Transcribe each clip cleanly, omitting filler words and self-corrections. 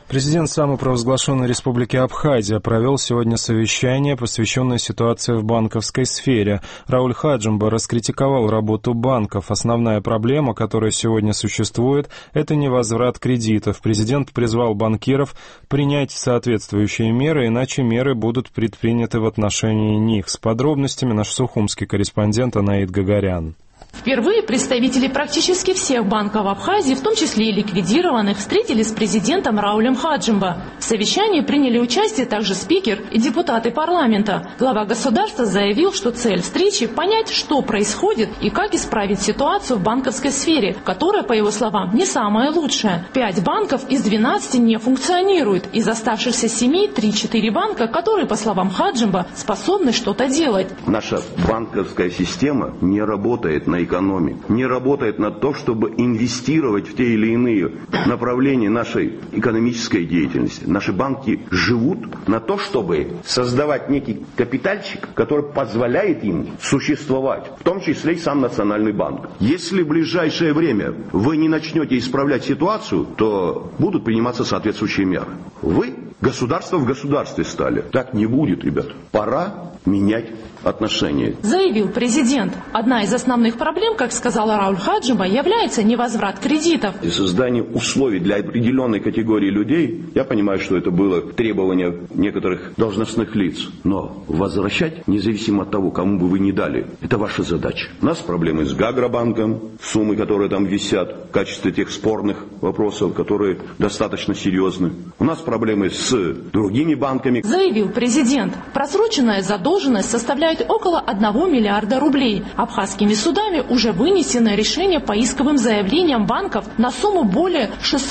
Президент самопровозглашенной республики Абхазия провел сегодня совещание, посвященное ситуации в банковской сфере. Рауль Хаджимба раскритиковал работу банков. Основная проблема, которая сегодня существует, это невозврат кредитов. Президент призвал банкиров принять соответствующие меры, иначе меры будут предприняты в отношении них. С подробностями наш сухумский корреспондент Анаид Гагарян. Впервые представители практически всех банков Абхазии, в том числе и ликвидированных, встретились с президентом Раулем Хаджимба. В совещании приняли участие также спикер и депутаты парламента. Глава государства заявил, что цель встречи – понять, что происходит и как исправить ситуацию в банковской сфере, которая, по его словам, не самая лучшая. 5 банков из 12 не функционируют. Из оставшихся 7 – 3-4 банка, которые, по словам Хаджимба, способны что-то делать. Наша банковская система не работает на экономику, не работает на то, чтобы инвестировать в те или иные направления нашей экономической деятельности. Наши банки живут на то, чтобы создавать некий капитальчик, который позволяет им существовать, в том числе и сам Национальный банк. Если в ближайшее время вы не начнете исправлять ситуацию, то будут приниматься соответствующие меры. Вы государство в государстве стали. Так не будет, ребят. Пора менять отношения. Заявил президент. Одна из основных проблем, как сказал Рауль Хаджимба, является невозврат кредитов. И создание условий для определенной категории людей, я понимаю, что это было требование некоторых должностных лиц, но возвращать, независимо от того, кому бы вы ни дали, это ваша задача. У нас проблемы с Гагробанком, суммы, которые там висят в качестве тех спорных вопросов, которые достаточно серьезны. У нас проблемы с другими банками. Заявил президент. Просроченная задолженность составляет около 1 миллиарда рублей. Абхазскими судами уже вынесено решение по исковым заявлениям банков на сумму более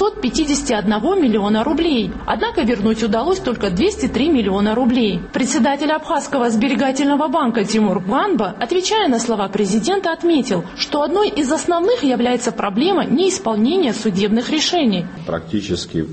651 миллиона рублей. Однако вернуть удалось только 203 миллиона рублей. Председатель Абхазского сберегательного банка Тимур Ганба, отвечая на слова президента, отметил, что одной из основных является проблема неисполнения судебных решений. Практически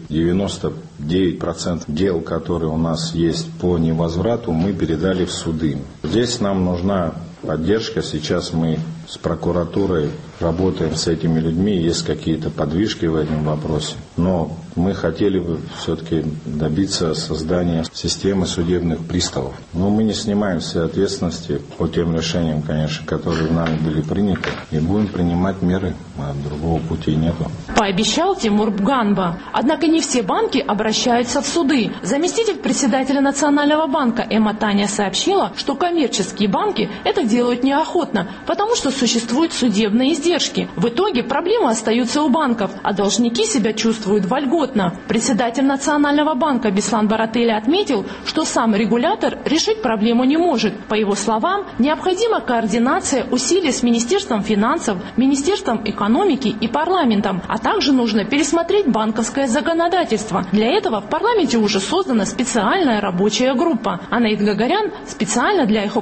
99% дел, которые у нас есть по невозврату, мы передали в суды. Здесь нам нужна поддержка. Сейчас мы с прокуратурой работаем с этими людьми, есть какие-то подвижки в этом вопросе. Но мы хотели бы все-таки добиться создания системы судебных приставов. Но мы не снимаем все ответственности по тем решениям, конечно, которые нами были приняты, и будем принимать меры, а другого пути нету. Пообещал Тимур Ганба. Однако не все банки обращаются в суды. Заместитель председателя Национального банка Эмма Таня сообщила, что коммерческие банки это делают неохотно, потому что существуют судебные издержки. В итоге проблемы остаются у банков, а должники себя чувствуют вольготно. Председатель Национального банка Беслан Барателя отметил, что сам регулятор решить проблему не может. По его словам, необходима координация усилий с Министерством финансов, Министерством экономики и парламентом, а также нужно пересмотреть банковское законодательство. Для этого в парламенте уже создана специальная рабочая группа. Анаид Гагарян специально для